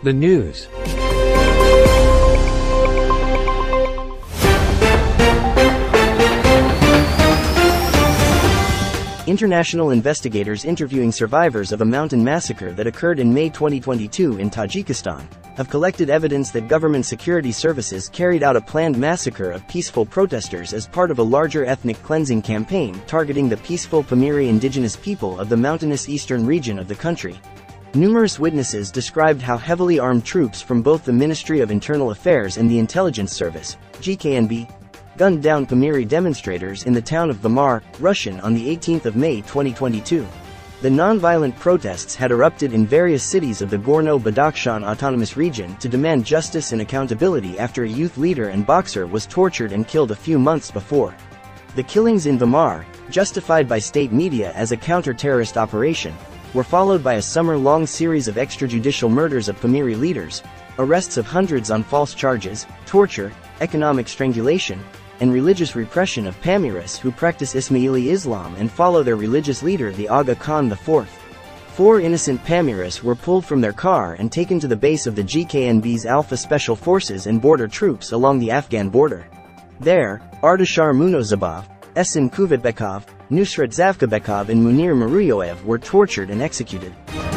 The news. International investigators interviewing survivors of a mountain massacre that occurred in May 2022 in Tajikistan have collected evidence that government security services carried out a planned massacre of peaceful protesters as part of a larger ethnic cleansing campaign targeting the peaceful Pamiri indigenous people of the mountainous eastern region of the country. Numerous witnesses described how heavily armed troops from both the Ministry of Internal Affairs and the Intelligence Service, GKNB, gunned down Pamiri demonstrators in the town of Vamar, Russian on the 18th of May 2022. The non-violent protests had erupted in various cities of the Gorno-Badakhshan Autonomous Region to demand justice and accountability after a youth leader and boxer was tortured and killed a few months before. The killings in Vamar, justified by state media as a counter-terrorist operation, were followed by a summer-long series of extrajudicial murders of Pamiri leaders, arrests of hundreds on false charges, torture, economic strangulation, and religious repression of Pamiris who practice Ismaili Islam and follow their religious leader the Aga Khan IV. 4 innocent Pamiris were pulled from their car and taken to the base of the GKNB's Alpha Special Forces and border troops along the Afghan border. There, Ardashar Munozabov, Esin Kuvatbekov, Nusrat Zavkabekov and Munir Maruyoev were tortured and executed.